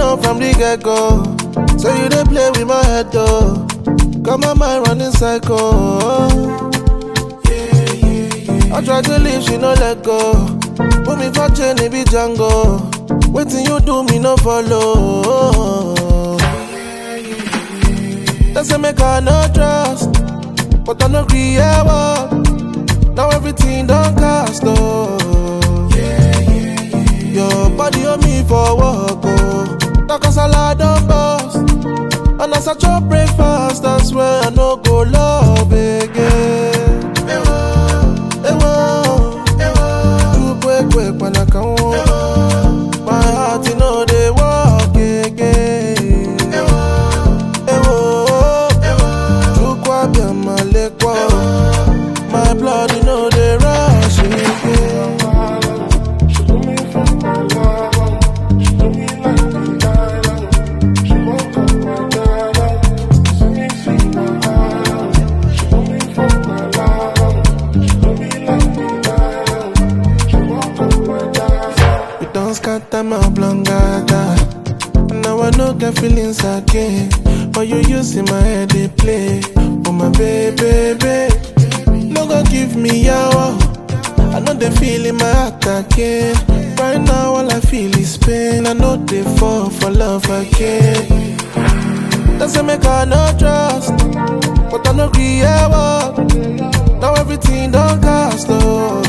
know from the get-go. So you dey play with my head though. Got my mind running psycho. I try to leave, she no let go. Put me for chain, it be Django. Waiting you do me no follow. They say make I no trust, but I no agree ever. Now everything done cast oh. Your body on me for walk oh. Like a salad on bust. And as I chop breakfast, that's where I no go love again. Quick when I come home. My heart you know they walk again. My blood you know they rush again. Scatter my blangata. Now I no get feelings again. But you using my head they play. Oh my baby, no go give me yawa. I know they feeling my heart again. Right now all I feel is pain. I know they fall for love again. That's a make I no trust, but I no agree ever. Now everything done cast oh.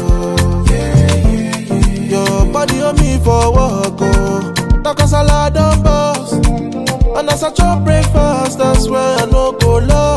Your body on me for walk oh. Like a salad on bus. And as I chop breakfast, that's where I no go love.